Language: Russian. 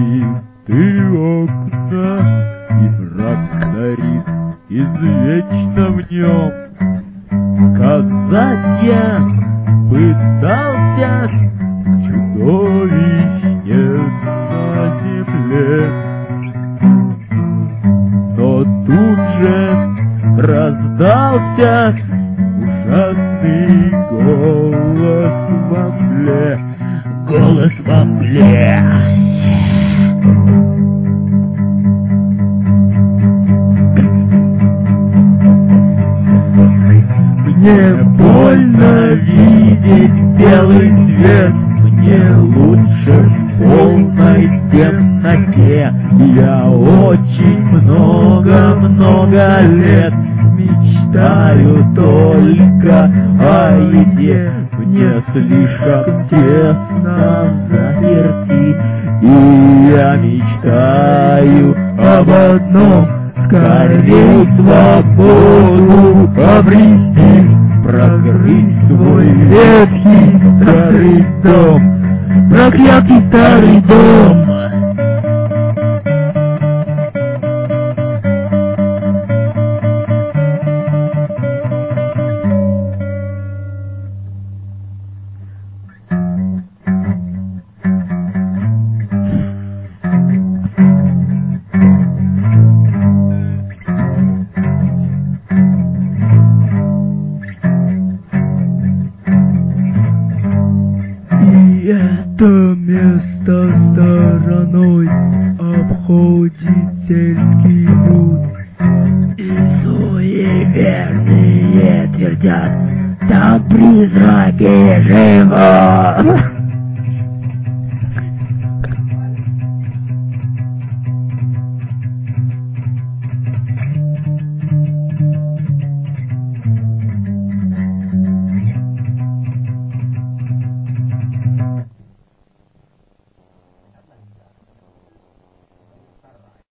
разбиты окна, и мрак царит извечно в нем. Сказать я пытался, чудовищ нет на земле, но тут же раздался ужасный голос во мгле. Голос во мгле. Мне больно видеть белый свет, мне лучше в полной темноте. Я очень много лет мечтаю только о еде. Мне слишком тесно взаперти, и я мечтаю об одном: скорей свободу обрести, прокрыть свой ветхий старый дом, проклятый старый дом. Это место стороной обходит сельский люд, и суеверные твердят: там призраки живут.